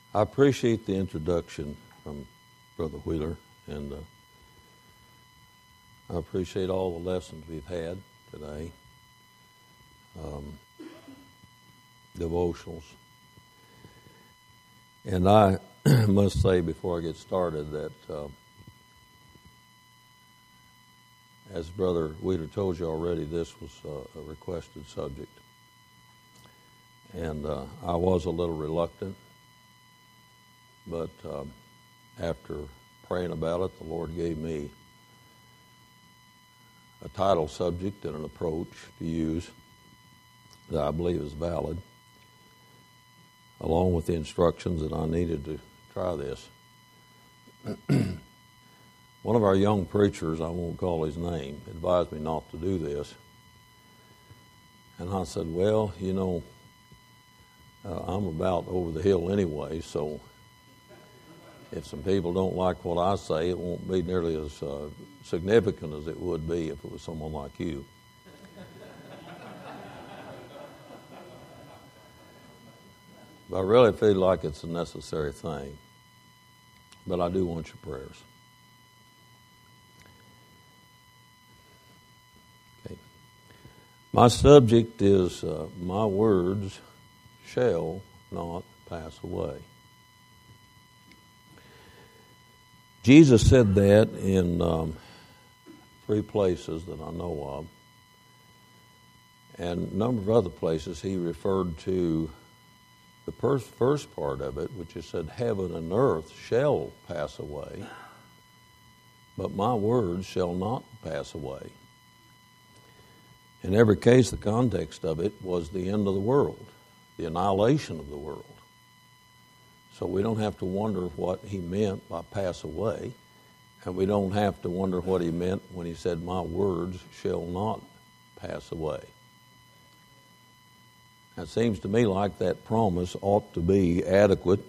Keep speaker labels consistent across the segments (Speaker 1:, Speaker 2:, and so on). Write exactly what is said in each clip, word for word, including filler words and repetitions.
Speaker 1: I appreciate the introduction from Brother Wheeler, and uh, I appreciate all the lessons we've had today, um, devotionals. And I must say before I get started that uh, as Brother Wheeler told you already, this was uh, a requested subject. And uh, I was a little reluctant, but um, after praying about it, the Lord gave me a title subject and an approach to use that I believe is valid, along with the instructions that I needed to try this. One of our young preachers, I won't call his name, advised me not to do this. And I said, well, you know, uh, I'm about over the hill anyway, so if some people don't like what I say, it won't be nearly as uh, significant as it would be if it was someone like you. But I really feel like it's a necessary thing. But I do want your prayers. Okay. My subject is, uh, my words shall not pass away. Jesus said that in um, three places that I know of. And a number of other places he referred to the first, first part of it, which is said, heaven and earth shall pass away, but my words shall not pass away. In every case, the context of it was the end of the world, the annihilation of the world. So we don't have to wonder what he meant by pass away, and we don't have to wonder what he meant when he said, my words shall not pass away. It seems to me like that promise ought to be adequate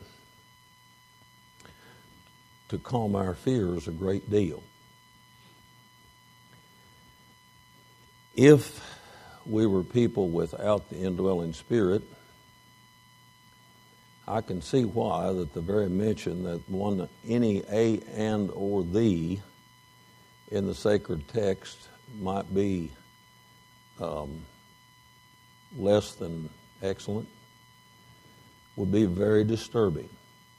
Speaker 1: to calm our fears a great deal. If we were people without the indwelling Spirit, I can see why that the very mention that one, any a and or the in the sacred text might be um, less than excellent, would be very disturbing.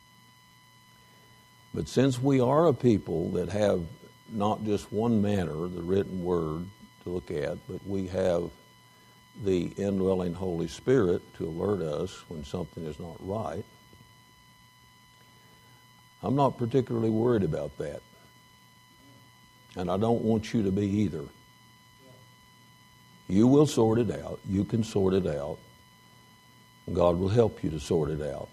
Speaker 1: But since we are a people that have not just one manner, the written word, to look at, but we have the indwelling Holy Spirit to alert us when something is not right, I'm not particularly worried about that. And I don't want you to be either. You will sort it out. You can sort it out. God will help you to sort it out.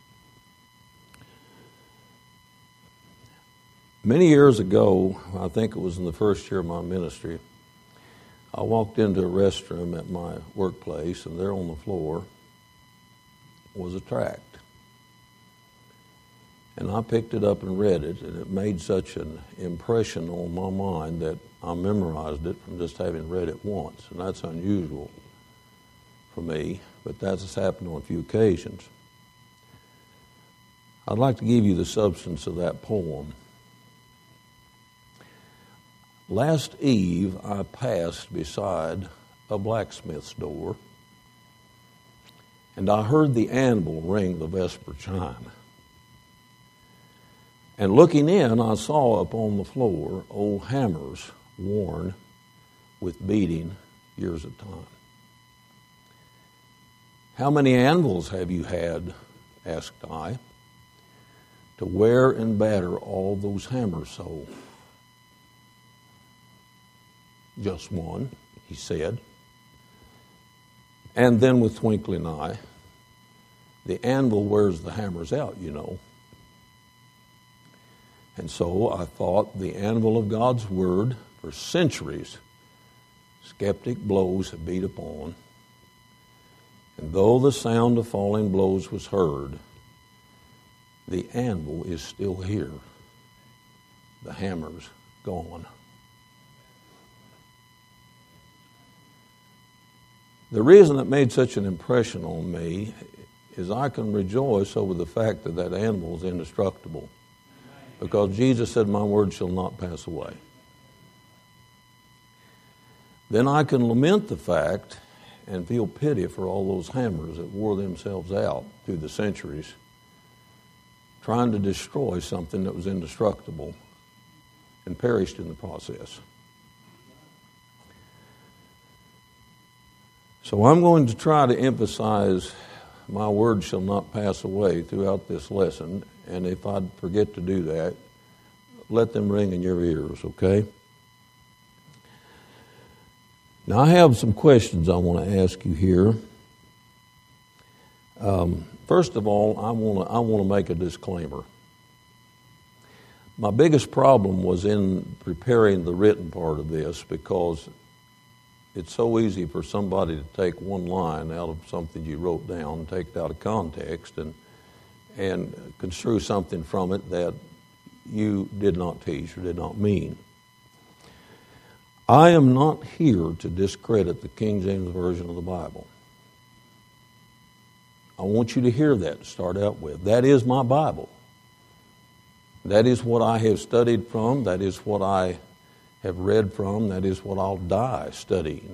Speaker 1: Many years ago, I think it was in the first year of my ministry, I walked into a restroom at my workplace, and there on the floor was a tract. And I picked it up and read it, and it made such an impression on my mind that I memorized it from just having read it once, and that's unusual for me, but that's happened on a few occasions. I'd like to give you the substance of that poem. Last eve I passed beside a blacksmith's door, and I heard the anvil ring the vesper chime. And looking in, I saw upon the floor old hammers worn with beating years of time. How many anvils have you had, asked I, to wear and batter all those hammers so? Just one, he said. And then with twinkling eye, the anvil wears the hammers out, you know. And so I thought the anvil of God's Word for centuries, skeptic blows have beat upon. And though the sound of falling blows was heard, the anvil is still here, the hammer's gone. The reason it made such an impression on me is I can rejoice over the fact that that animal is indestructible. Because Jesus said, my word shall not pass away. Then I can lament the fact and feel pity for all those hammers that wore themselves out through the centuries, trying to destroy something that was indestructible and perished in the process. So I'm going to try to emphasize my word shall not pass away throughout this lesson, and if I forget to do that, let them ring in your ears, okay? Now I have some questions I want to ask you here. Um, first of all, I want to I want to make a disclaimer. My biggest problem was in preparing the written part of this, because it's so easy for somebody to take one line out of something you wrote down, take it out of context, and and construe something from it that you did not teach or did not mean. I am not here to discredit the King James Version of the Bible. I want you to hear that to start out with. That is my Bible. That is what I have studied from. That is what I have read from. That is what I'll die studying.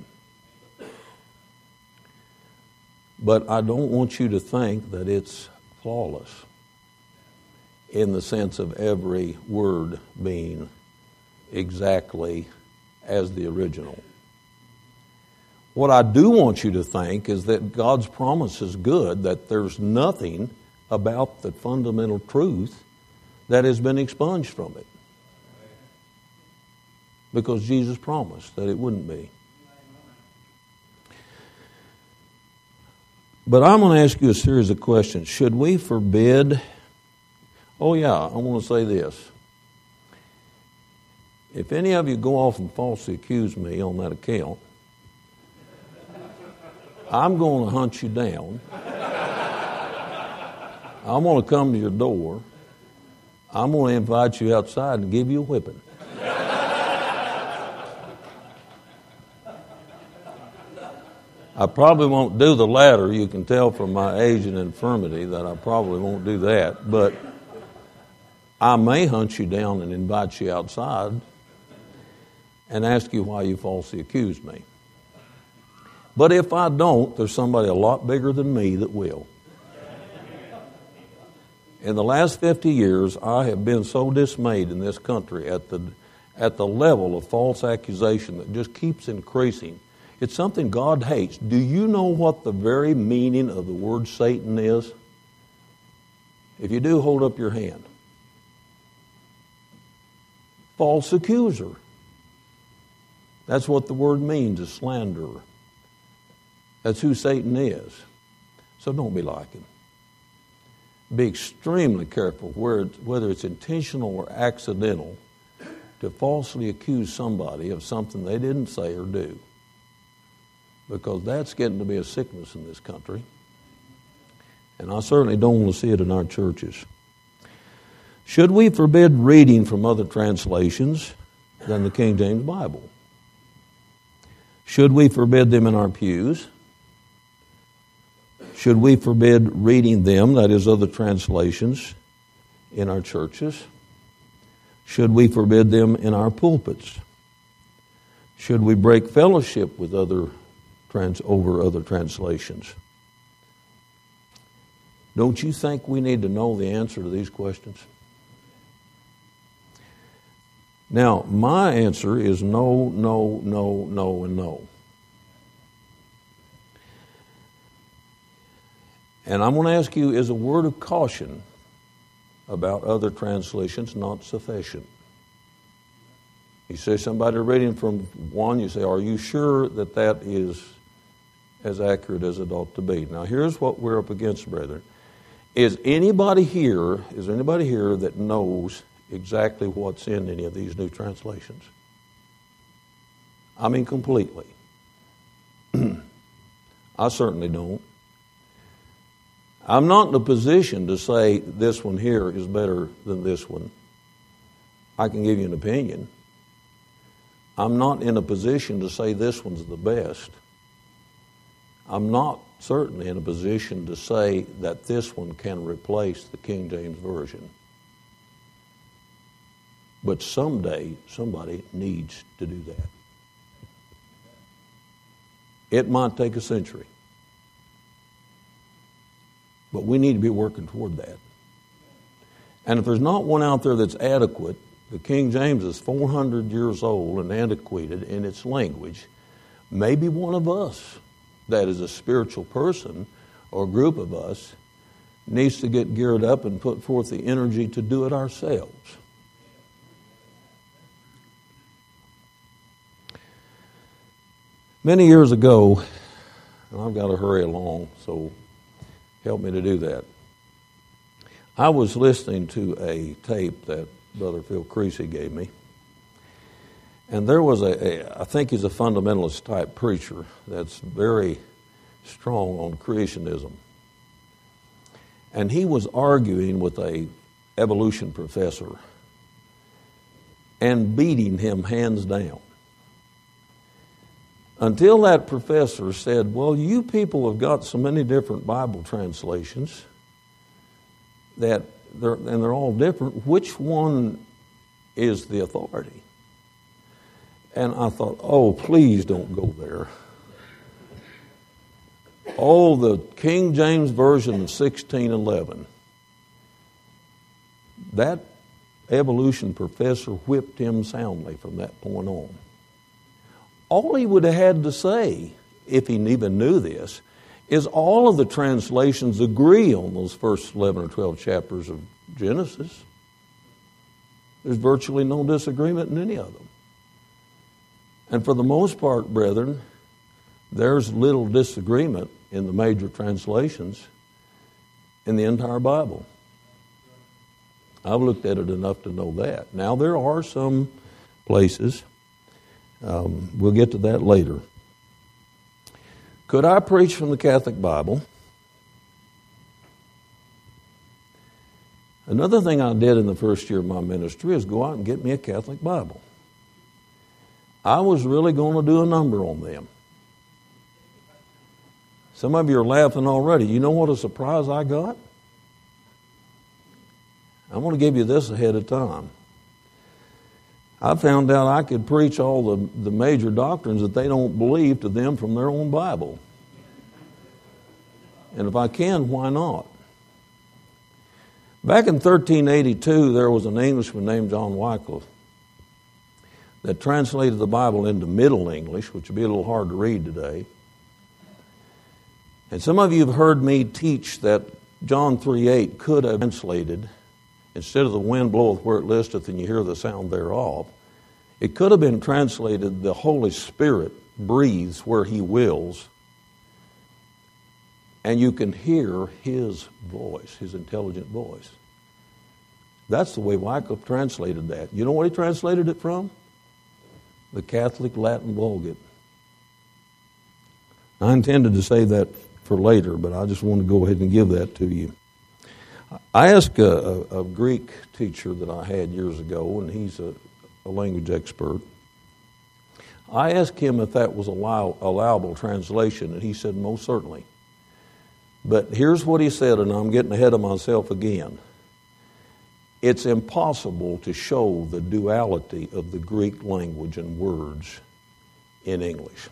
Speaker 1: But I don't want you to think that it's flawless in the sense of every word being exactly as the original. What I do want you to think is that God's promise is good, that there's nothing about the fundamental truth that has been expunged from it. Because Jesus promised that it wouldn't be. But I'm going to ask you a series of questions. Should we forbid... Oh yeah, I want to say this. If any of you go off and falsely accuse me on that account, I'm going to hunt you down. I'm going to come to your door. I'm going to invite you outside and give you a whipping. I probably won't do the latter. You can tell from my age and infirmity that I probably won't do that. But I may hunt you down and invite you outside and ask you why you falsely accused me. But if I don't, there's somebody a lot bigger than me that will. In the last fifty years, I have been so dismayed in this country at the at the level of false accusation that just keeps increasing. It's something God hates. Do you know what the very meaning of the word Satan is? If you do, hold up your hand. False accuser. That's what the word means, a slanderer. That's who Satan is. So don't be like him. Be extremely careful whether it's intentional or accidental to falsely accuse somebody of something they didn't say or do. Because that's getting to be a sickness in this country. And I certainly don't want to see it in our churches. Should we forbid reading from other translations than the King James Bible? Should we forbid them in our pews? Should we forbid reading them, that is, other translations, in our churches? Should we forbid them in our pulpits? Should we break fellowship with other trans over other translations? Don't you think we need to know the answer to these questions? Now, my answer is no, no, no, no, and no. And I'm going to ask you, is a word of caution about other translations not sufficient? You say somebody reading from one, you say, are you sure that that is as accurate as it ought to be? Now, here's what we're up against, brethren. Is anybody here, is there anybody here that knows exactly what's in any of these new translations? I mean, completely. I certainly don't. I'm not in a position to say this one here is better than this one. I can give you an opinion. I'm not in a position to say this one's the best. I'm not certainly in a position to say that this one can replace the King James Version. But someday, somebody needs to do that. It might take a century. But we need to be working toward that. And if there's not one out there that's adequate, the King James is four hundred years old and antiquated in its language. Maybe one of us that is a spiritual person or a group of us needs to get geared up and put forth the energy to do it ourselves. Many years ago, and I've got to hurry along, so help me to do that. I was listening to a tape that Brother Phil Creasy gave me. And there was a, a, I think he's a fundamentalist type preacher that's very strong on creationism. And he was arguing with a evolution professor and beating him hands down. Until that professor said, well, you people have got so many different Bible translations that they're, and they're all different. Which one is the authority? And I thought, oh, please don't go there. Oh, the King James Version of sixteen eleven. That evolution professor whipped him soundly from that point on. All he would have had to say, if he even knew this, is all of the translations agree on those first eleven or twelve chapters of Genesis. There's virtually no disagreement in any of them. And for the most part, brethren, there's little disagreement in the major translations in the entire Bible. I've looked at it enough to know that. Now, there are some places, um, we'll get to that later. Could I preach from the Catholic Bible? Another thing I did in the first year of my ministry is go out and get me a Catholic Bible. I was really going to do a number on them. Some of you are laughing already. You know what a surprise I got? I'm going to give you this ahead of time. I found out I could preach all the, the major doctrines that they don't believe to them from their own Bible. And if I can, why not? Back in thirteen eighty-two, there was an Englishman named John Wycliffe that translated the Bible into Middle English, which would be a little hard to read today. And some of you have heard me teach that John three eight could have translated, instead of the wind bloweth where it listeth and you hear the sound thereof, it could have been translated the Holy Spirit breathes where He wills, and you can hear His voice, His intelligent voice. That's the way Wycliffe translated that. You know what he translated it from? The Catholic Latin Vulgate. I intended to say that for later, but I just want to go ahead and give that to you. I asked a, a, a Greek teacher that I had years ago, and he's a, a language expert. I asked him if that was a allow, allowable translation, and he said most certainly. But here's what he said, and I'm getting ahead of myself again. It's impossible to show the duality of the Greek language and words in English.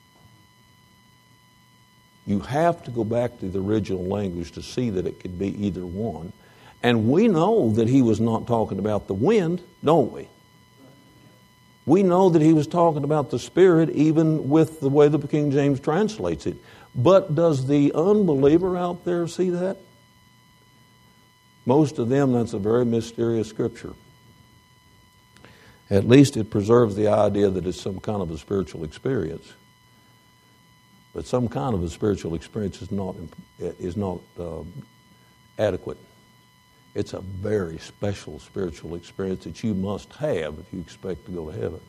Speaker 1: You have to go back to the original language to see that it could be either one. And we know that he was not talking about the wind, don't we? We know that he was talking about the Spirit, even with the way the King James translates it. But does the unbeliever out there see that? Most of them, that's a very mysterious scripture. At least it preserves the idea that it's some kind of a spiritual experience. But some kind of a spiritual experience is not, is not uh, adequate. It's a very special spiritual experience that you must have if you expect to go to heaven.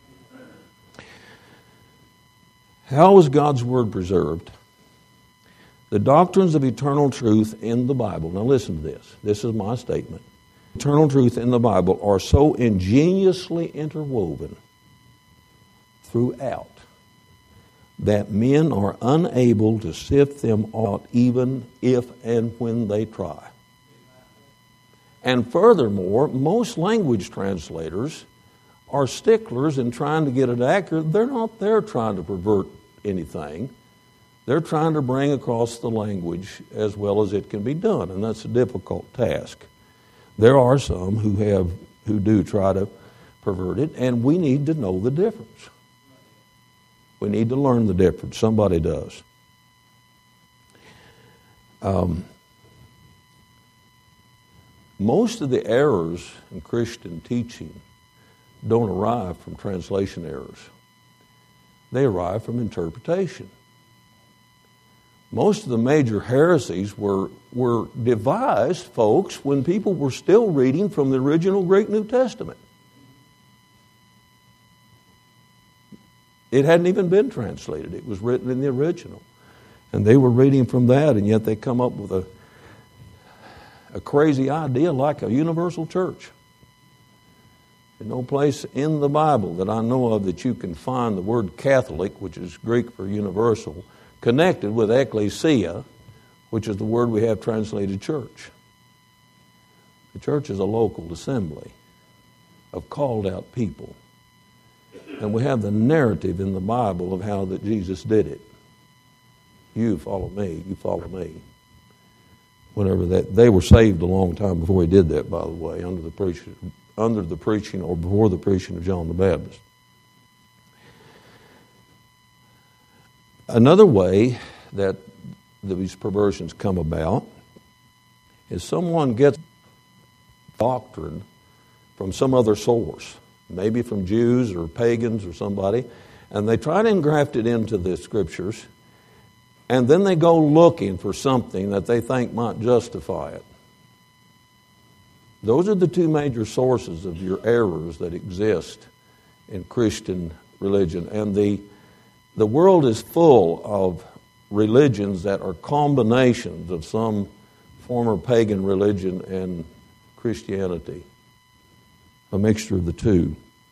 Speaker 1: How is God's Word preserved? The doctrines of eternal truth in the Bible. Now listen to this. This is my statement. Eternal truth in the Bible are so ingeniously interwoven throughout that men are unable to sift them out even if and when they try. And furthermore, most language translators are sticklers in trying to get it accurate. They're not there trying to pervert anything. They're trying to bring across the language as well as it can be done, and that's a difficult task. There are some who have who do try to pervert it, and we need to know the difference. We need to learn the difference. Somebody does. Um, most of the errors in Christian teaching don't arrive from translation errors. They arrive from interpretation. Most of the major heresies were, were devised, folks, when people were still reading from the original Greek New Testament. It hadn't even been translated. It was written in the original. And they were reading from that, and yet they come up with a, a crazy idea like a universal church. There's no place in the Bible that I know of that you can find the word Catholic, which is Greek for universal, connected with ecclesia, which is the word we have translated church. The church is a local assembly of called out people. And we have the narrative in the Bible of how that Jesus did it. You follow me, you follow me. Whenever that, they were saved a long time before he did that, by the way, under the preaching, under the preaching or before the preaching of John the Baptist. Another way that these perversions come about is someone gets doctrine from some other source, maybe from Jews or pagans or somebody, and they try to engraft it into the Scriptures, and then they go looking for something that they think might justify it. Those are the two major sources of your errors that exist in Christian religion, and the The world is full of religions that are combinations of some former pagan religion and Christianity, a mixture of the two.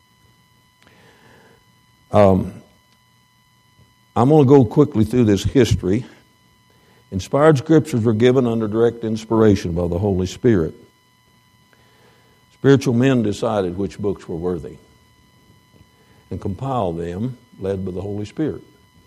Speaker 1: Um, I'm going to go quickly through this history. Inspired scriptures were given under direct inspiration by the Holy Spirit. Spiritual men decided which books were worthy and compiled them, led by the Holy Spirit.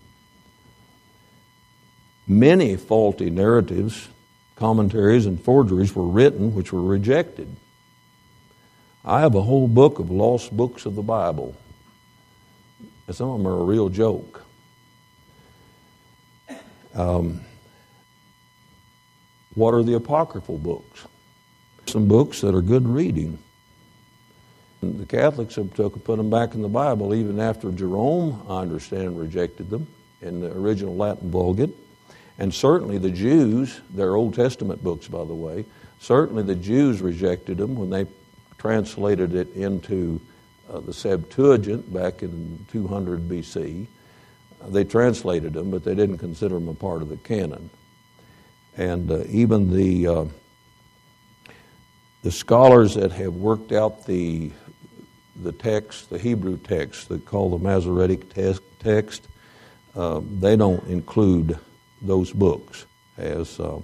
Speaker 1: Many faulty narratives, commentaries, and forgeries were written which were rejected. I have a whole book of lost books of the Bible. And some of them are a real joke. Um, what are the apocryphal books? Some books that are good reading. The Catholics have took and put them back in the Bible even after Jerome, I understand, rejected them in the original Latin Vulgate. And certainly the Jews, their Old Testament books, by the way, certainly the Jews rejected them when they translated it into uh, the Septuagint back in two hundred B C. Uh, they translated them, but they didn't consider them a part of the canon. And uh, even the uh, the scholars that have worked out the the text, the Hebrew text, that call the Masoretic text, text uh, they don't include those books as uh,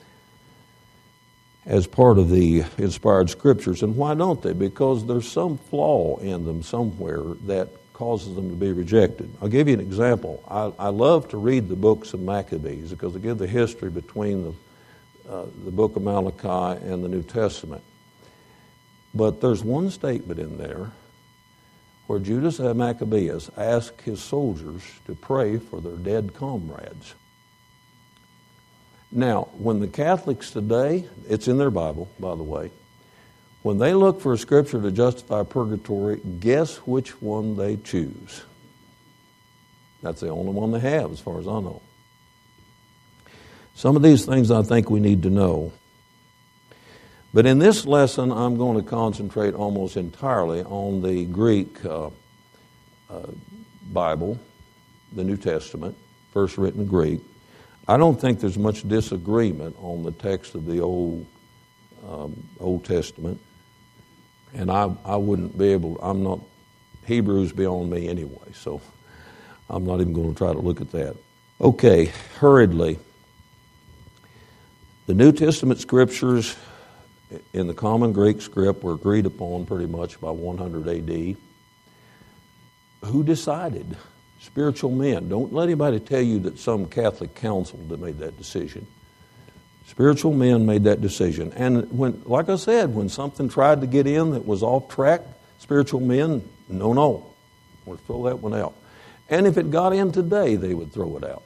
Speaker 1: as part of the inspired scriptures. And why don't they? Because there's some flaw in them somewhere that causes them to be rejected. I'll give you an example. I, I love to read the books of Maccabees because they give the history between the uh, the book of Malachi and the New Testament. But there's one statement in there where Judas Maccabeus asked his soldiers to pray for their dead comrades. Now, when the Catholics today, it's in their Bible, by the way, when they look for a scripture to justify purgatory, guess which one they choose? That's the only one they have, as far as I know. Some of these things I think we need to know. But in this lesson, I'm going to concentrate almost entirely on the Greek uh, uh, Bible, the New Testament, first written in Greek. I don't think there's much disagreement on the text of the Old um, Old Testament, and I I wouldn't be able. I'm not Hebrew's beyond me anyway, so I'm not even going to try to look at that. Okay, hurriedly. The New Testament scriptures in the common Greek script were agreed upon pretty much by one hundred A D. Who decided? Spiritual men. Don't let anybody tell you that some Catholic council that made that decision. Spiritual men made that decision. And when, like I said, when something tried to get in that was off track, spiritual men, no, no. We'll throw that one out. And if it got in today, they would throw it out.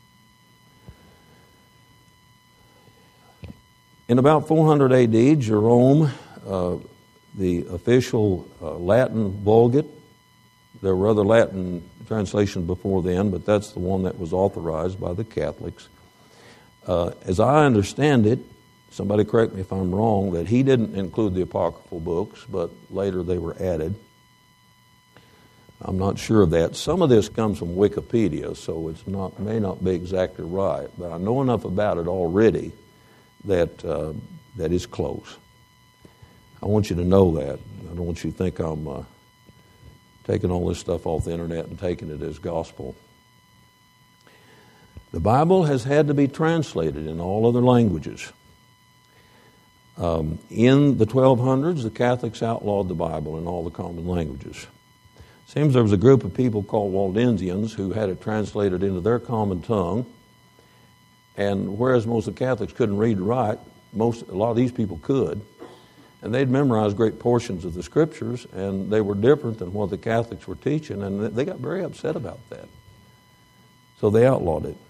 Speaker 1: In about four hundred A D, Jerome, uh, the official uh, Latin Vulgate, there were other Latin translations before then, but that's the one that was authorized by the Catholics. Uh, as I understand it, somebody correct me if I'm wrong, that he didn't include the apocryphal books, but later they were added. I'm not sure of that. Some of this comes from Wikipedia, so it's not may not be exactly right, but I know enough about it already that uh, that is close. I want you to know that. I don't want you to think I'm uh, taking all this stuff off the internet and taking it as gospel. The Bible has had to be translated in all other languages. Um, in the twelve hundreds, the Catholics outlawed the Bible in all the common languages. Seems there was a group of people called Waldensians who had it translated into their common tongue. And whereas most of the Catholics couldn't read and write, most a lot of these people could. And they'd memorized great portions of the Scriptures, and they were different than what the Catholics were teaching, and they got very upset about that. So they outlawed it.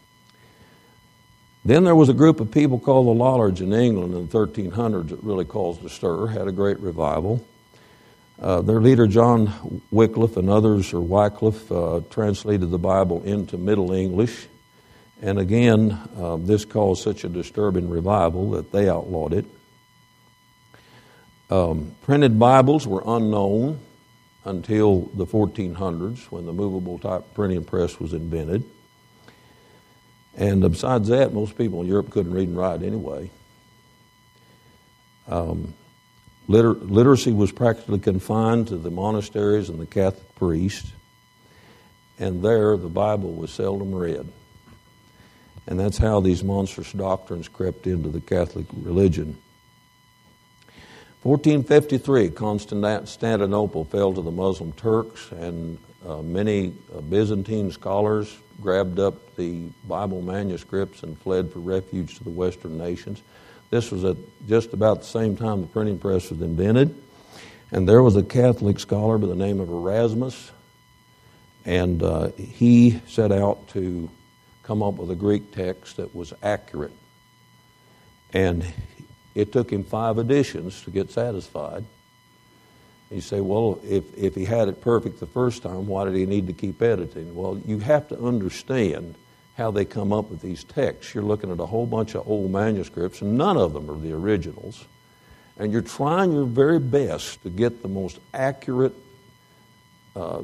Speaker 1: Then there was a group of people called the Lollards in England in the thirteen hundreds that really caused a stir, had a great revival. Uh, their leader, John Wycliffe, and others, or Wycliffe, uh, translated the Bible into Middle English. And again, uh, this caused such a disturbing revival that they outlawed it. Um, printed Bibles were unknown until the fourteen hundreds, when the movable type printing press was invented. And besides that, most people in Europe couldn't read and write anyway. Um, liter- literacy was practically confined to the monasteries and the Catholic priests. And there, the Bible was seldom read. And that's how these monstrous doctrines crept into the Catholic religion. fourteen fifty-three, Constantinople fell to the Muslim Turks, and uh, many uh, Byzantine scholars grabbed up the Bible manuscripts and fled for refuge to the Western nations. This was at just about the same time the printing press was invented. And there was a Catholic scholar by the name of Erasmus, and uh, he set out to come up with a Greek text that was accurate. And it took him five editions to get satisfied. You say, well, if, if he had it perfect the first time, why did he need to keep editing? Well, you have to understand how they come up with these texts. You're looking at a whole bunch of old manuscripts, and none of them are the originals. And you're trying your very best to get the most accurate uh,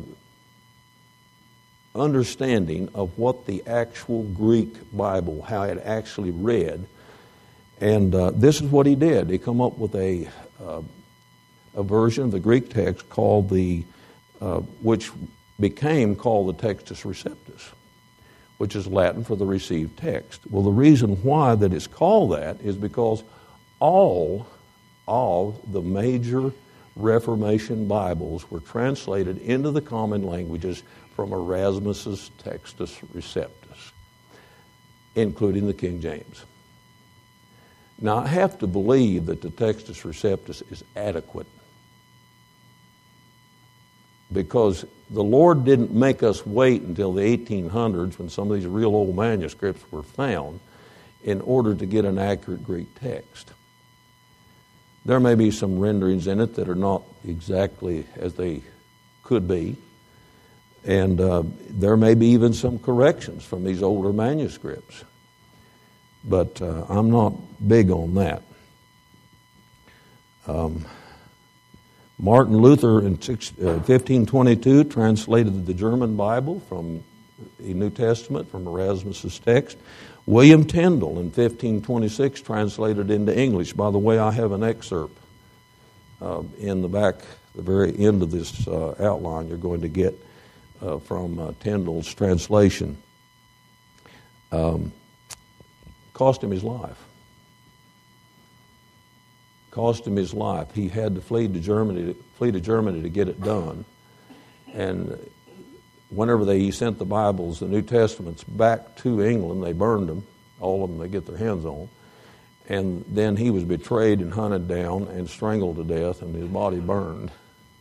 Speaker 1: understanding of what the actual Greek Bible, how it actually read. And uh, this is what he did. He come up with a uh, a version of the Greek text called the, uh, which became called the Textus Receptus, which is Latin for the received text. Well, the reason why that it's called that is because all, all the major Reformation Bibles were translated into the common languages from Erasmus's Textus Receptus, including the King James. Now, I have to believe that the Textus Receptus is adequate, because the Lord didn't make us wait until the eighteen hundreds, when some of these real old manuscripts were found, in order to get an accurate Greek text. There may be some renderings in it that are not exactly as they could be, and uh, there may be even some corrections from these older manuscripts. But uh, I'm not big on that. Um, Martin Luther in fifteen twenty-two translated the German Bible from the New Testament, from Erasmus's text. William Tyndale in fifteen twenty-six translated into English. By the way, I have an excerpt uh, in the back, the very end of this uh, outline you're going to get uh, from uh, Tyndale's translation. Um, cost him his life. Cost him his life. He had to flee to Germany, to, flee to Germany to get it done. And whenever they he sent the Bibles, the New Testaments, back to England, they burned them. All of them they get their hands on. And then he was betrayed and hunted down and strangled to death, and his body burned.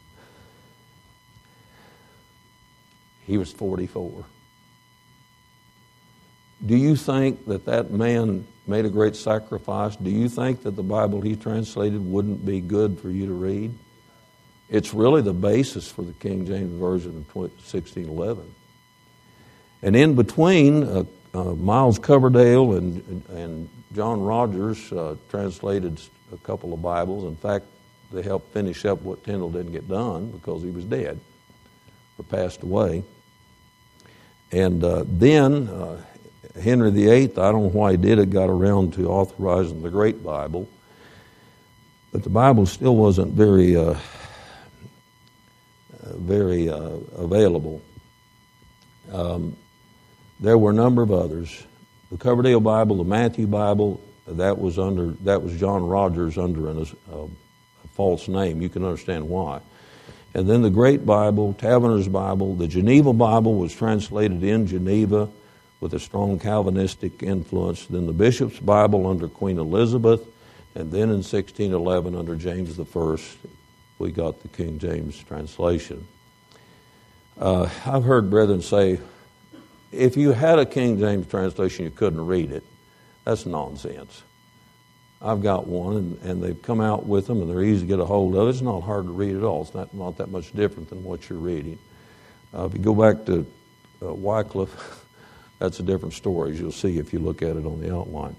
Speaker 1: He was forty-four. Do you think that that man made a great sacrifice? Do you think that the Bible he translated wouldn't be good for you to read? It's really the basis for the King James Version of sixteen eleven. And in between, uh, uh, Miles Coverdale and, and John Rogers uh, translated a couple of Bibles. In fact, they helped finish up what Tyndale didn't get done because he was dead or passed away. And uh, then uh, Henry the Eighth, I don't know why he did it, got around to authorizing the Great Bible. But the Bible still wasn't very, uh, very uh, available. Um, there were a number of others. The Coverdale Bible, the Matthew Bible, that was under that was John Rogers under an, uh, a false name. You can understand why. And then the Great Bible, Taverner's Bible, the Geneva Bible was translated in Geneva with a strong Calvinistic influence. Then the Bishop's Bible under Queen Elizabeth, and then in sixteen eleven under James the First, we got the King James translation. Uh, I've heard brethren say, if you had a King James translation, you couldn't read it. That's nonsense. I've got one, and, and they've come out with them, and they're easy to get a hold of. It's not hard to read at all. It's not, not that much different than what you're reading. Uh, if you go back to uh, Wycliffe, that's a different story, as you'll see if you look at it on the outline.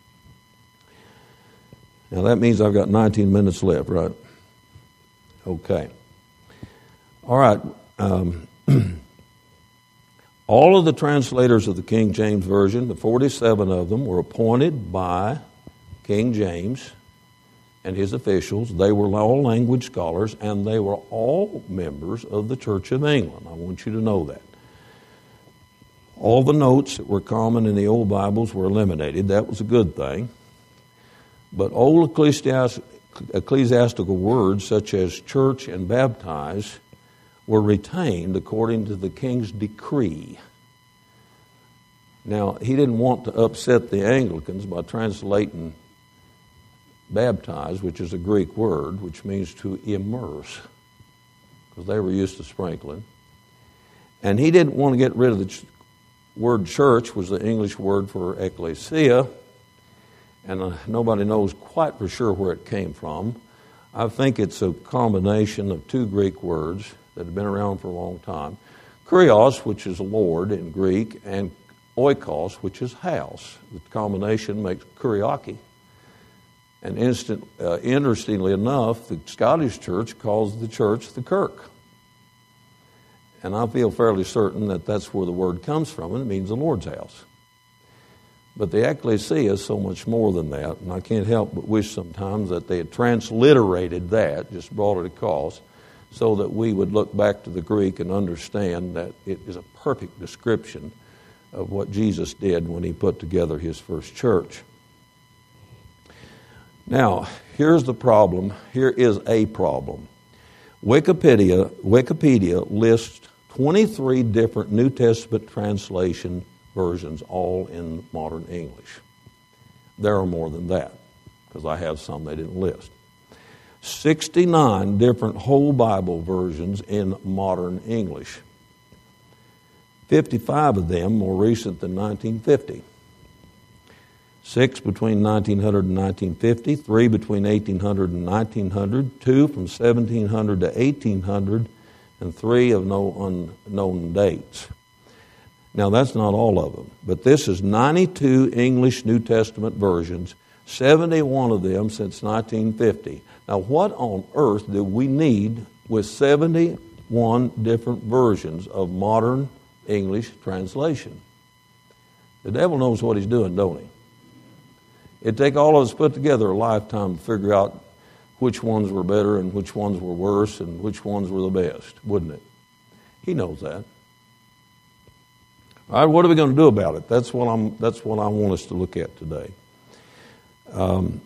Speaker 1: Now that means I've got nineteen minutes left, right? Okay. All right. Um, all of the translators of the King James Version, the forty-seven of them, were appointed by King James and his officials. They were all language scholars, and they were all members of the Church of England. I want you to know that. All the notes that were common in the old Bibles were eliminated. That was a good thing. But old ecclesiast- ecclesiastical words such as church and baptize were retained according to the king's decree. Now, he didn't want to upset the Anglicans by translating baptize, which is a Greek word, which means to immerse, because they were used to sprinkling. And he didn't want to get rid of the ch- word church, was the English word for ecclesia, and uh, nobody knows quite for sure where it came from. I think it's a combination of two Greek words that have been around for a long time. Kurios, which is Lord in Greek, and oikos, which is house. The combination makes kuriaki. And instant, uh, interestingly enough, the Scottish Church calls the church the kirk. And I feel fairly certain that that's where the word comes from, and it means the Lord's house. But the ecclesia is so much more than that, and I can't help but wish sometimes that they had transliterated that, just brought it across, so that we would look back to the Greek and understand that it is a perfect description of what Jesus did when he put together his first church. Now, here's the problem. Here is a problem. Wikipedia, Wikipedia lists twenty-three different New Testament translation versions, all in modern English. There are more than that, because I have some they didn't list. sixty-nine different whole Bible versions in modern English. fifty-five of them more recent than nineteen fifty. Six between nineteen hundred and nineteen fifty, three between eighteen hundred and nineteen hundred, two from seventeen hundred to eighteen hundred, and three of no unknown dates. Now, that's not all of them, but this is ninety-two English New Testament versions, seventy-one of them since nineteen fifty. Now, what on earth do we need with seventy-one different versions of modern English translation? The devil knows what he's doing, don't he? It'd take all of us put together a lifetime to figure out which ones were better and which ones were worse and which ones were the best, wouldn't it? He knows that. All right, what are we going to do about it? That's what I'm. That's what I want us to look at today. Um,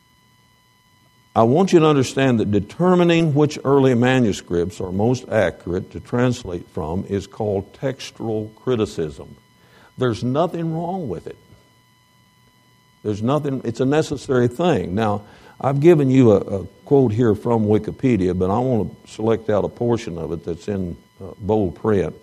Speaker 1: I want you to understand that determining which early manuscripts are most accurate to translate from is called textual criticism. There's nothing wrong with it. There's nothing. It's a necessary thing. Now, I've given you a, a quote here from Wikipedia, but I want to select out a portion of it that's in uh, bold print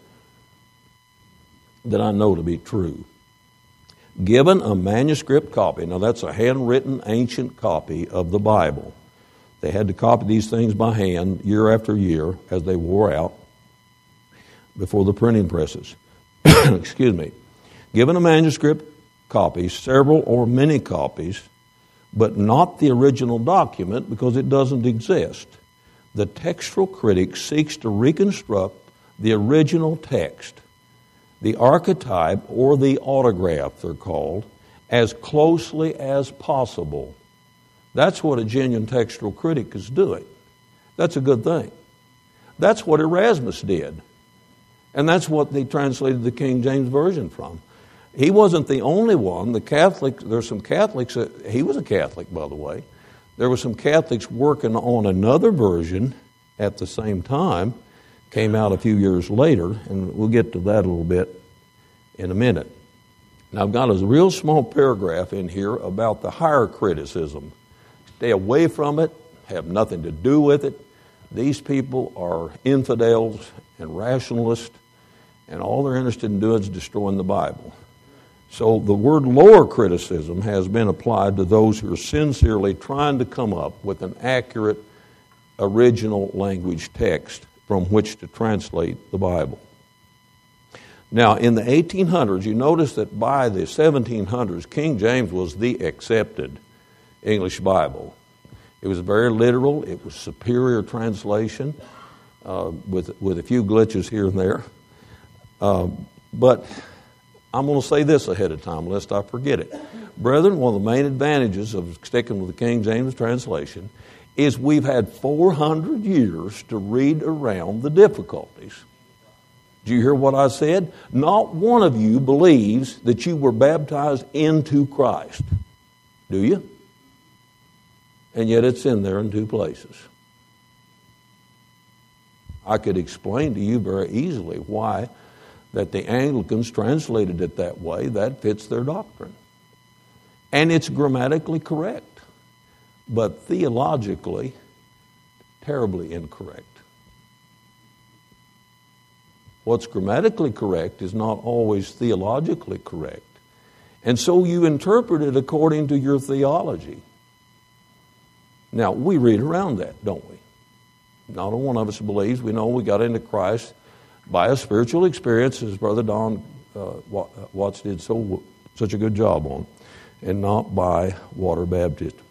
Speaker 1: that I know to be true. Given a manuscript copy, now that's a handwritten ancient copy of the Bible. They had to copy these things by hand year after year as they wore out before the printing presses. Excuse me. Given a manuscript copy, several or many copies, but not the original document because it doesn't exist, the textual critic seeks to reconstruct the original text, the archetype or the autograph, they're called, as closely as possible. That's what a genuine textual critic is doing. That's a good thing. That's what Erasmus did. And that's what they translated the King James Version from. He wasn't the only one. The Catholic, there's some Catholics, that, he was a Catholic, by the way. There were some Catholics working on another version at the same time, came out a few years later, and we'll get to that a little bit in a minute. Now, I've got a real small paragraph in here about the higher criticism. Stay away from it, have nothing to do with it. These people are infidels and rationalists, and all they're interested in doing is destroying the Bible. So the word lower criticism has been applied to those who are sincerely trying to come up with an accurate original language text from which to translate the Bible. Now, in the eighteen hundreds, you notice that by the seventeen hundreds, King James was the accepted English Bible. It was very literal. It was superior translation uh, with, with a few glitches here and there. Uh, but I'm going to say this ahead of time, lest I forget it. Brethren, one of the main advantages of sticking with the King James translation is we've had four hundred years to read around the difficulties. Did you hear what I said? Not one of you believes that you were baptized into Christ. Do you? And yet it's in there in two places. I could explain to you very easily why that the Anglicans translated it that way. That fits their doctrine. And it's grammatically correct, but theologically terribly incorrect. What's grammatically correct is not always theologically correct. And so you interpret it according to your theology. Now, we read around that, don't we? Not a one of us believes. We know we got into Christ by a spiritual experience, as Brother Don uh, Watts did so such a good job on, and not by water baptism.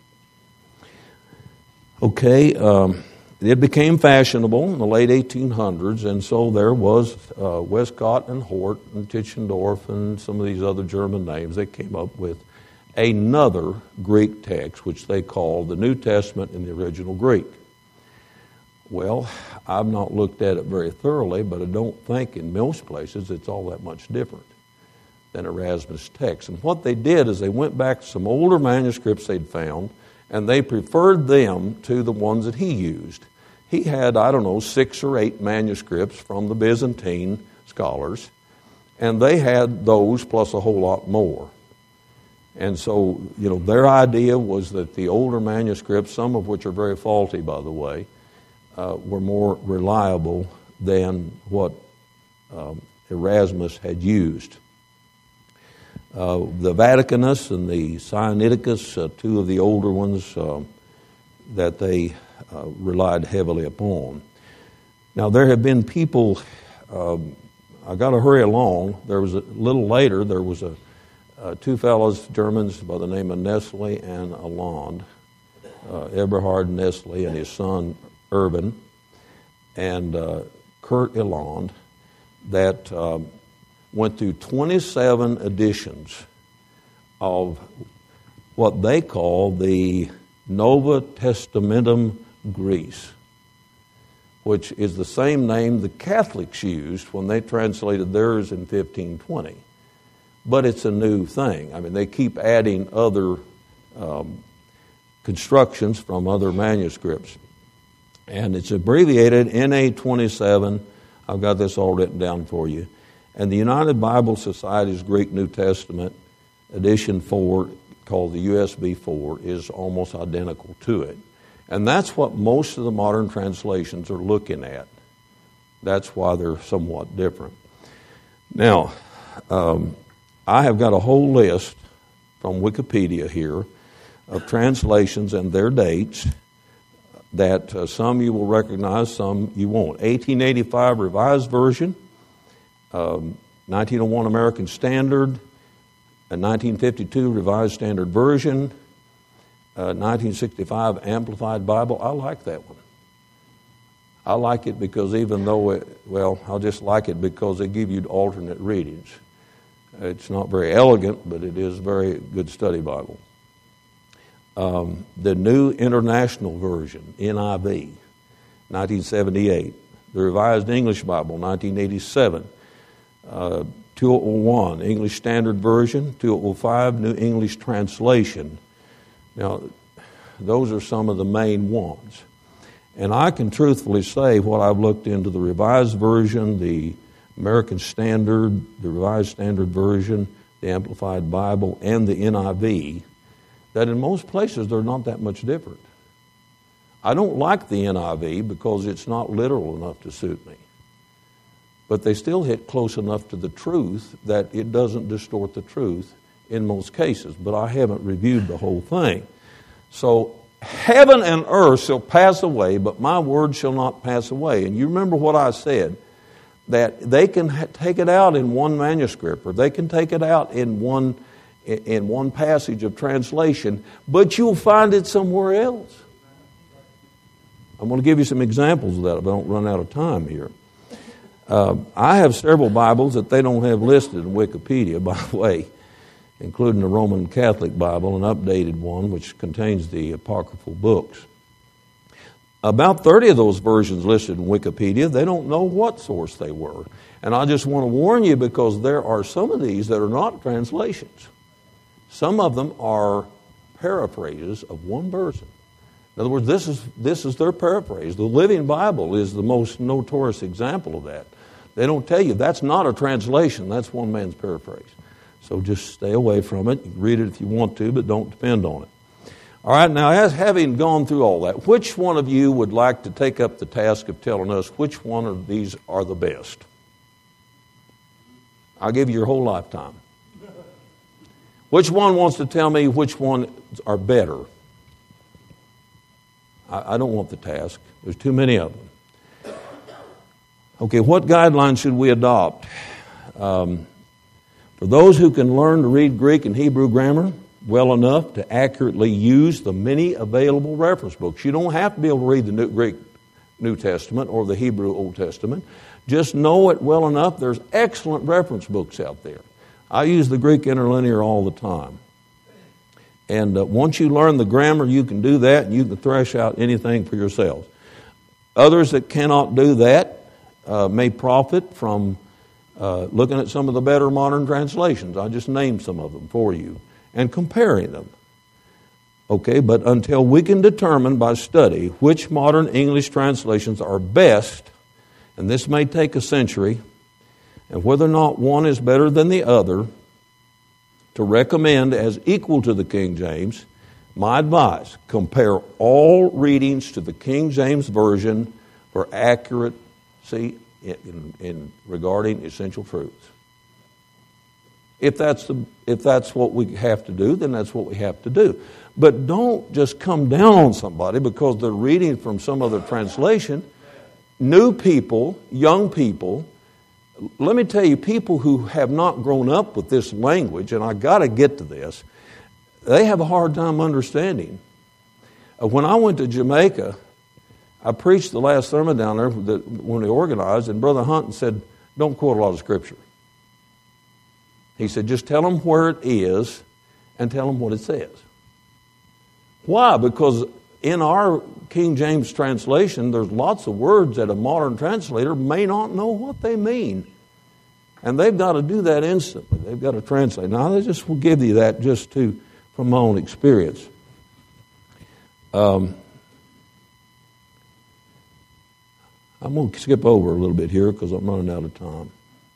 Speaker 1: Okay, um, it became fashionable in the late eighteen hundreds, and so there was uh, Westcott and Hort and Tischendorf and some of these other German names. They came up with another Greek text, which they call the New Testament in the original Greek. Well, I've not looked at it very thoroughly, but I don't think in most places it's all that much different than Erasmus' text. And what they did is they went back to some older manuscripts they'd found, and they preferred them to the ones that he used. He had, I don't know, six or eight manuscripts from the Byzantine scholars, and they had those plus a whole lot more. And so, you know, their idea was that the older manuscripts, some of which are very faulty, by the way, uh, were more reliable than what um, Erasmus had used. Uh, the Vaticanus and the Sinaiticus, uh, two of the older ones uh, that they uh, relied heavily upon. Now, there have been people, um, I got to hurry along. There was a little later, there was a uh, two fellows, Germans, by the name of Nestle and Alland, uh, Eberhard Nestle and his son Urban, and uh, Kurt Eland, that uh, went through twenty-seven editions of what they call the Nova Testamentum Graece, which is the same name the Catholics used when they translated theirs in fifteen twenty. But it's a new thing. I mean, they keep adding other um, constructions from other manuscripts. And it's abbreviated N A twenty-seven. I've got this all written down for you. And the United Bible Society's Greek New Testament, edition four, called the U S B four, is almost identical to it. And that's what most of the modern translations are looking at. That's why they're somewhat different. Now, um, I have got a whole list from Wikipedia here of translations and their dates that uh, some you will recognize, some you won't. eighteen eighty-five Revised Version, um, nineteen oh one American Standard, a nineteen fifty-two Revised Standard Version, uh, nineteen sixty-five Amplified Bible. I like that one. I like it because even though, it, well, I'll just like it because they give you alternate readings. It's not very elegant, but it is a very good study Bible. Um, the New International Version, N I V, nineteen seventy-eight. The Revised English Bible, nineteen eighty-seven. Uh, two oh one, English Standard Version. two oh five, New English Translation. Now, those are some of the main ones. And I can truthfully say what I've looked into the Revised Version, the American Standard, the Revised Standard Version, the Amplified Bible, and the N I V, that in most places they're not that much different. I don't like the N I V because it's not literal enough to suit me. But they still hit close enough to the truth that it doesn't distort the truth in most cases. But I haven't reviewed the whole thing. So, heaven and earth shall pass away, but my word shall not pass away. And you remember what I said, that they can ha- take it out in one manuscript, or they can take it out in one in one passage of translation, but you'll find it somewhere else. I'm going to give you some examples of that if I don't run out of time here. Uh, I have several Bibles that they don't have listed in Wikipedia, by the way, including the Roman Catholic Bible, an updated one, which contains the apocryphal books. About thirty of those versions listed in Wikipedia, they don't know what source they were. And I just want to warn you because there are some of these that are not translations. Some of them are paraphrases of one person. In other words, this is this is their paraphrase. The Living Bible is the most notorious example of that. They don't tell you that's not a translation, that's one man's paraphrase. So just stay away from it. You can read it if you want to, but don't depend on it. All right, now as having gone through all that, which one of you would like to take up the task of telling us which one of these are the best? I'll give you your whole lifetime. Which one wants to tell me which ones are better? I, I don't want the task. There's too many of them. Okay, what guidelines should we adopt? Um, for those who can learn to read Greek and Hebrew grammar well enough to accurately use the many available reference books. You don't have to be able to read the New, Greek New Testament or the Hebrew Old Testament. Just know it well enough. There's excellent reference books out there. I use the Greek interlinear all the time. And uh, once you learn the grammar, you can do that, and you can thresh out anything for yourselves. Others that cannot do that uh, may profit from uh, looking at some of the better modern translations. I just named some of them for you, and comparing them. Okay, but until we can determine by study which modern English translations are best, and this may take a century, and whether or not one is better than the other, to recommend as equal to the King James, my advice, compare all readings to the King James Version for accuracy in, in regarding essential truths. If that's the if that's what we have to do, then that's what we have to do. But don't just come down on somebody because they're reading from some other translation. New people, young people, let me tell you, people who have not grown up with this language, and I got to get to this, they have a hard time understanding. When I went to Jamaica, I preached the last sermon down there that when we organized, and Brother Hunton said, don't quote a lot of Scripture. He said, just tell them where it is and tell them what it says. Why? Because in our King James translation, there's lots of words that a modern translator may not know what they mean. And they've got to do that instantly. They've got to translate. Now, I just will give you that just to, from my own experience. Um, I'm going to skip over a little bit here because I'm running out of time.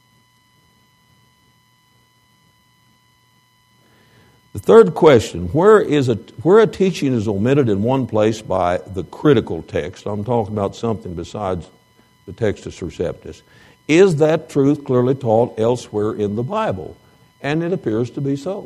Speaker 1: The third question, where is a where a teaching is omitted in one place by the critical text, I'm talking about something besides the Textus Receptus, is that truth clearly taught elsewhere in the Bible? And it appears to be so.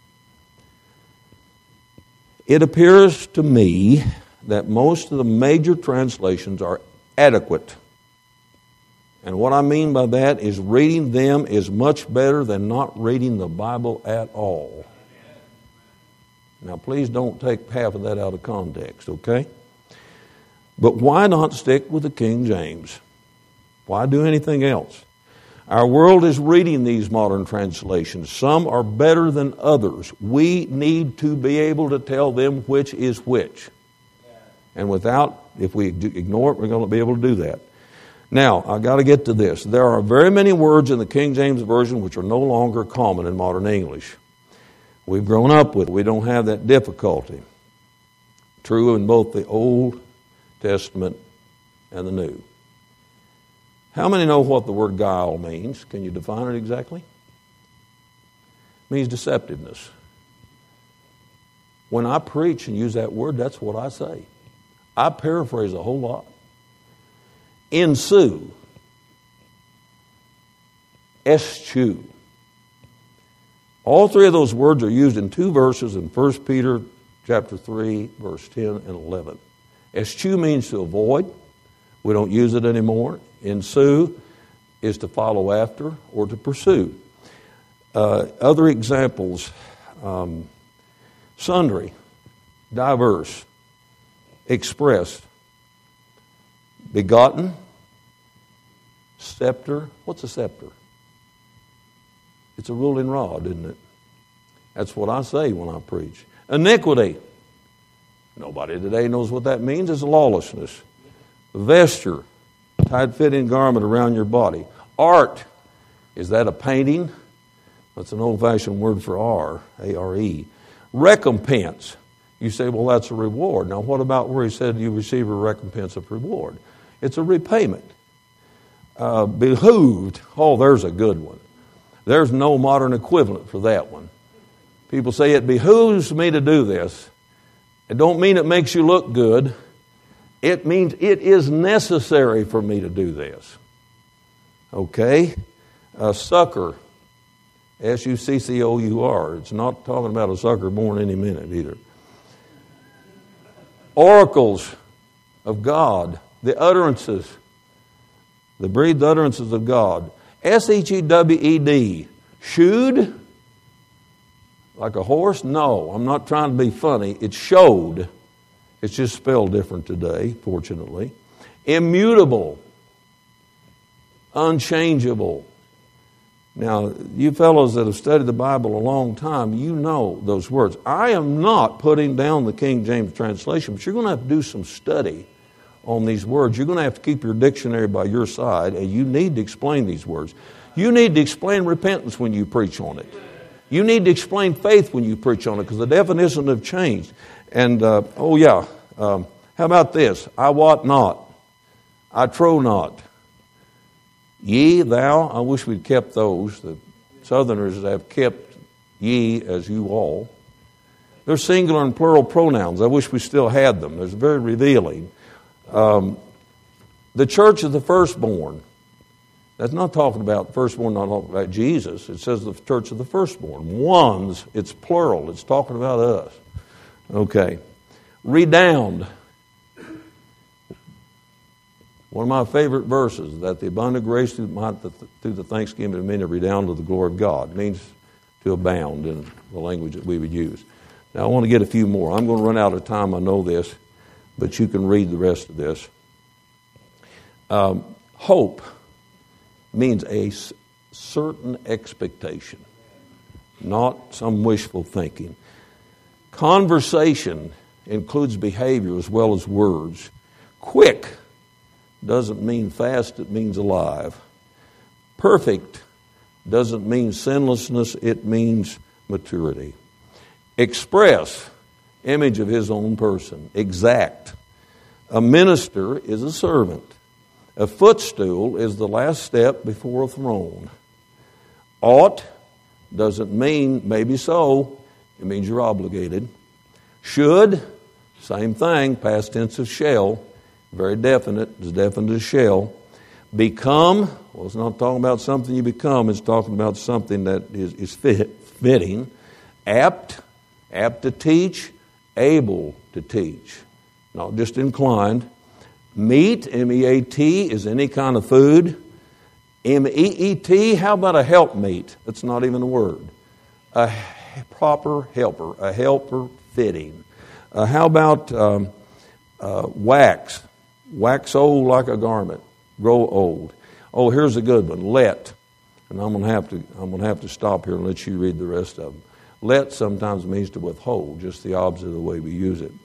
Speaker 1: It appears to me that most of the major translations are adequate. And what I mean by that is reading them is much better than not reading the Bible at all. Now, please don't take half of that out of context, okay? But why not stick with the King James? Why do anything else? Our world is reading these modern translations. Some are better than others. We need to be able to tell them which is which. And without, if we ignore it, we're going to be able to do that. Now, I've got to get to this. There are very many words in the King James Version which are no longer common in modern English. We've grown up with it. We don't have that difficulty. True in both the Old Testament and the New. How many know what the word guile means? Can you define it exactly? It means deceptiveness. When I preach and use that word, that's what I say. I paraphrase a whole lot. Ensue. Eschew. All three of those words are used in two verses in First Peter chapter three, verse ten and eleven. Eschew means to avoid. We don't use it anymore. Ensue is to follow after or to pursue. Uh, other examples, um, sundry, diverse, expressed, begotten, scepter. What's a scepter? It's a ruling rod, isn't it? That's what I say when I preach. Iniquity. Nobody today knows what that means. It's lawlessness. Vesture. Tight-fitting garment around your body. Art. Is that a painting? That's an old-fashioned word for R, A R E. Recompense. You say, well, that's a reward. Now, what about where he said you receive a recompense of reward? It's a repayment. Uh, behooved. Oh, there's a good one. There's no modern equivalent for that one. People say it behooves me to do this. It don't mean it makes you look good. It means it is necessary for me to do this. Okay? A succor. S U C C O U R. It's not talking about a sucker born any minute either. Oracles of God. The utterances. The breathed utterances of God. S H E W E D. Shewed? Like a horse? No, I'm not trying to be funny. It's showed. It's just spelled different today, fortunately. Immutable. Unchangeable. Now, you fellows that have studied the Bible a long time, you know those words. I am not putting down the King James translation, but you're going to have to do some study on these words. You're going to have to keep your dictionary by your side, and you need to explain these words. You need to explain repentance when you preach on it. You need to explain faith when you preach on it, because the definitions have changed. And, uh, oh yeah, um, how about this? I wot not. I trow not. Ye, thou. I wish we'd kept those. The Southerners have kept ye as you all. They're singular and plural pronouns. I wish we still had them. They're very revealing. Um, the church of the firstborn. That's not talking about firstborn, not talking about Jesus. It says the church of the firstborn. Ones, it's plural. It's talking about us. Okay. Redound. One of my favorite verses, that the abundant grace through the thanksgiving of many redound to the glory of God. It means to abound in the language that we would use. Now I want to get a few more. I'm going to run out of time, I know this, but you can read the rest of this. Um, hope means a certain expectation, not some wishful thinking. Conversation includes behavior as well as words. Quick doesn't mean fast, it means alive. Perfect doesn't mean sinlessness, it means maturity. Express, image of his own person. Exact. A minister is a servant. A footstool is the last step before a throne. Ought doesn't mean maybe so, it means you're obligated. Should, same thing, past tense of shall, very definite, as definite as shall. Become, well, it's not talking about something you become, it's talking about something that is, is fit, fitting. Apt, apt to teach, able to teach, not just inclined. Meat, M E A T, is any kind of food. M E E T, how about a helpmeet? That's not even a word. A proper helper, a helper fitting. Uh, how about um, uh, wax? Wax old like a garment, grow old. Oh, here's a good one. Let, and I'm going to have to I'm going to have to stop here and let you read the rest of them. Let sometimes means to withhold, just the opposite of the way we use it.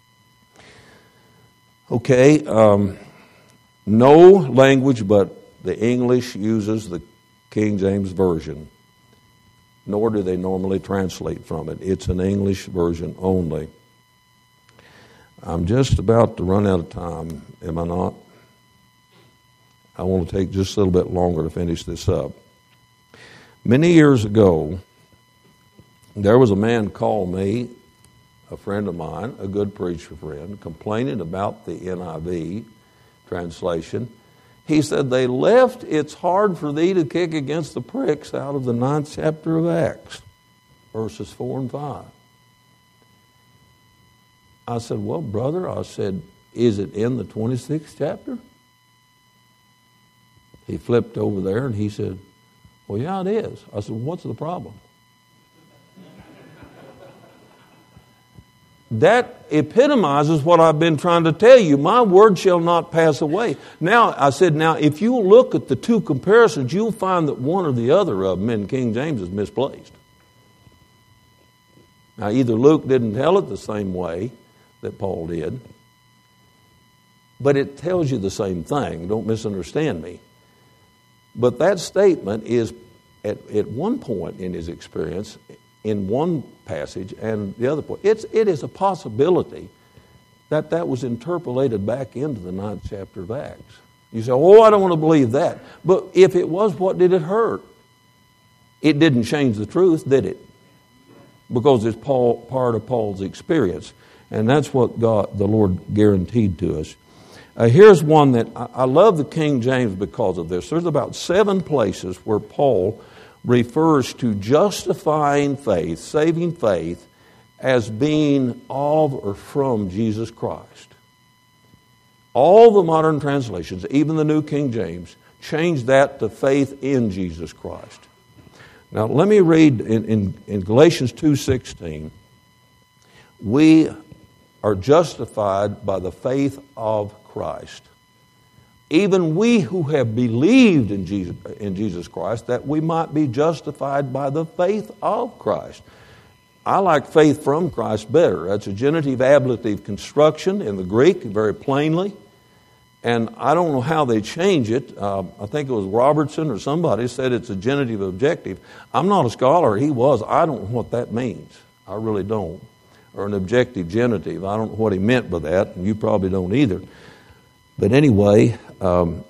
Speaker 1: Okay, um, no language but the English uses the King James Version, nor do they normally translate from it. It's an English version only. I'm just about to run out of time, am I not? I want to take just a little bit longer to finish this up. Many years ago, there was a man called me, a friend of mine, a good preacher friend, complaining about the N I V translation. He said, they left "it's hard for thee to kick against the pricks" out of the ninth chapter of Acts, verses four and five. I said, well, brother, I said, is it in the twenty-sixth chapter? He flipped over there and he said, well, yeah, it is. I said, well, what's the problem? That epitomizes what I've been trying to tell you. My word shall not pass away. Now, I said, now, if you look at the two comparisons, you'll find that one or the other of them in King James is misplaced. Now, either Luke didn't tell it the same way that Paul did, but it tells you the same thing. Don't misunderstand me. But that statement is, at, at one point in his experience, in one passage and the other point, it's, it is a possibility that that was interpolated back into the ninth chapter of Acts. You say, oh, I don't want to believe that. But if it was, what did it hurt? It didn't change the truth, did it? Because it's Paul, part of Paul's experience. And that's what God, the Lord guaranteed to us. Uh, here's one that I, I love the King James because of this. There's about seven places where Paul refers to justifying faith, saving faith, as being of or from Jesus Christ. All the modern translations, even the New King James, change that to faith in Jesus Christ. Now, let me read in, in, in Galatians two sixteen. We are justified by the faith of Christ. Even we who have believed in Jesus, in Jesus Christ, that we might be justified by the faith of Christ. I like faith from Christ better. That's a genitive ablative construction in the Greek, very plainly. And I don't know how they change it. Uh, I think it was Robertson or somebody said it's a genitive objective. I'm not a scholar. He was. I don't know what that means. I really don't. Or an objective genitive. I don't know what he meant by that, and you probably don't either. But anyway, um,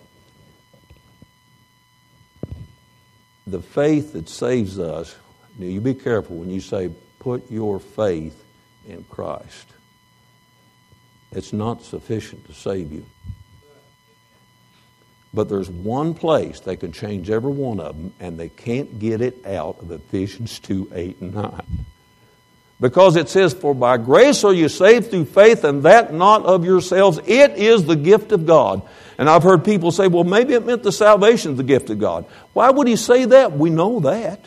Speaker 1: the faith that saves us, now you be careful when you say, put your faith in Christ. It's not sufficient to save you. But there's one place they can change every one of them, and they can't get it out of Ephesians two, eight, and nine. Because it says, for by grace are you saved through faith, and that not of yourselves. It is the gift of God. And I've heard people say, well, maybe it meant the salvation is the gift of God. Why would he say that? We know that.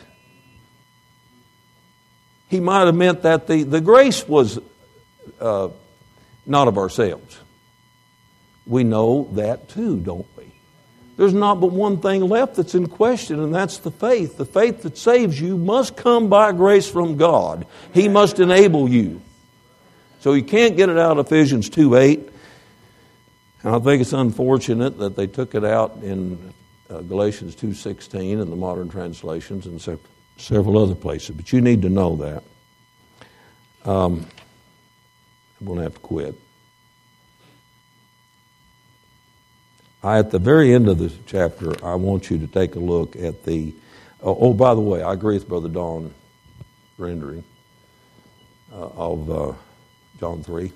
Speaker 1: He might have meant that the, the grace was uh, not of ourselves. We know that too, don't we? There's not but one thing left that's in question, and that's the faith. The faith that saves you must come by grace from God. He must enable you. So you can't get it out of Ephesians two eight. And I think it's unfortunate that they took it out in uh, Galatians two sixteen in the modern translations and se- several other places. But you need to know that. Um, I'm going to have to quit. I, at the very end of this chapter, I want you to take a look at the... Oh, oh by the way, I agree with Brother Don rendering uh, of uh, John three.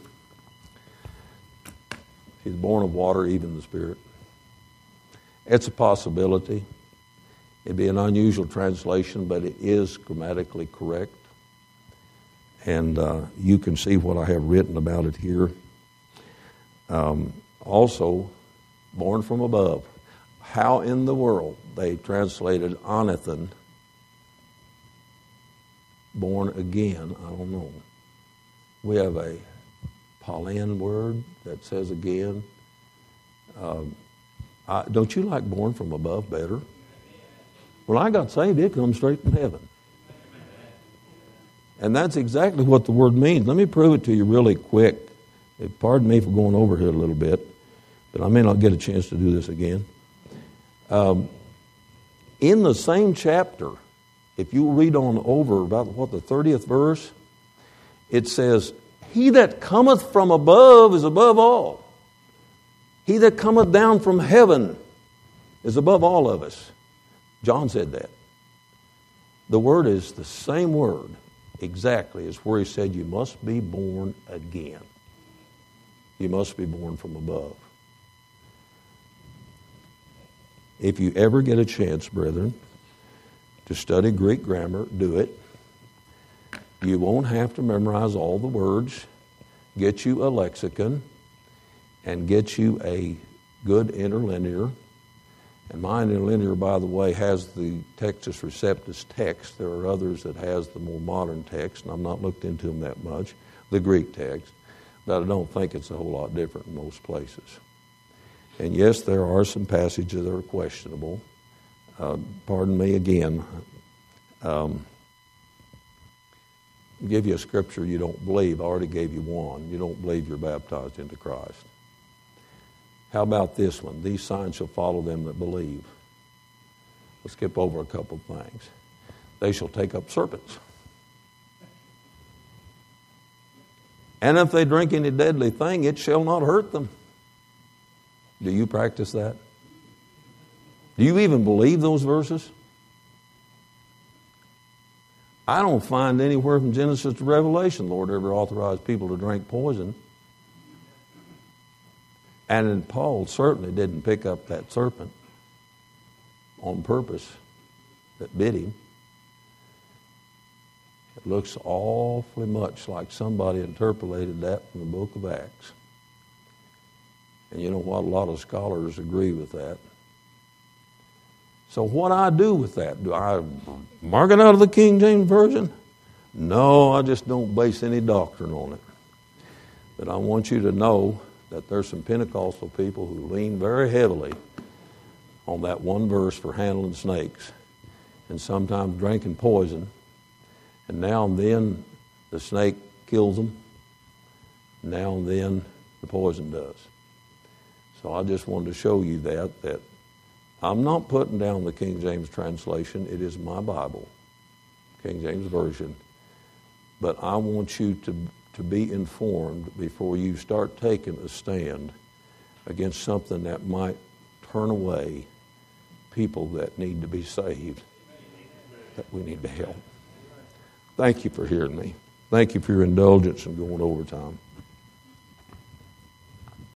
Speaker 1: He's born of water, even the Spirit. It's a possibility. It'd be an unusual translation, but it is grammatically correct. And uh, you can see what I have written about it here. Um, also, born from above. How in the world they translated Anathan, born again, I don't know. We have a Pauline word that says again. Um, I, don't you like born from above better? When I got saved, it comes straight from heaven. And that's exactly what the word means. Let me prove it to you really quick. Pardon me for going over here a little bit, but I may not get a chance to do this again. Um, in the same chapter, if you read on over about what the thirtieth verse, it says, "He that cometh from above is above all. He that cometh down from heaven is above all of us." John said that. The word is the same word exactly as where he said you must be born again. You must be born from above. If you ever get a chance, brethren, to study Greek grammar, do it. You won't have to memorize all the words. Get you a lexicon and get you a good interlinear. And my interlinear, by the way, has the Textus Receptus text. There are others that has the more modern text, and I've not looked into them that much, the Greek text. But I don't think it's a whole lot different in most places. And yes, there are some passages that are questionable. Uh, pardon me again. Um, I'll give you a scripture you don't believe. I already gave you one. You don't believe you're baptized into Christ. How about this one? These signs shall follow them that believe. Let's skip over a couple of things. They shall take up serpents. And if they drink any deadly thing, it shall not hurt them. Do you practice that? Do you even believe those verses? I don't find anywhere from Genesis to Revelation Lord ever authorized people to drink poison. And then Paul certainly didn't pick up that serpent on purpose that bit him. It looks awfully much like somebody interpolated that from the book of Acts. And you know what? A lot of scholars agree with that. So what I do with that? Do I mark it out of the King James Version? No, I just don't base any doctrine on it. But I want you to know that there's some Pentecostal people who lean very heavily on that one verse for handling snakes and sometimes drinking poison. And now and then the snake kills them. Now and then the poison does. So I just wanted to show you that, that I'm not putting down the King James translation. It is my Bible, King James Version. But I want you to, to be informed before you start taking a stand against something that might turn away people that need to be saved, that we need to help. Thank you for hearing me. Thank you for your indulgence in going overtime.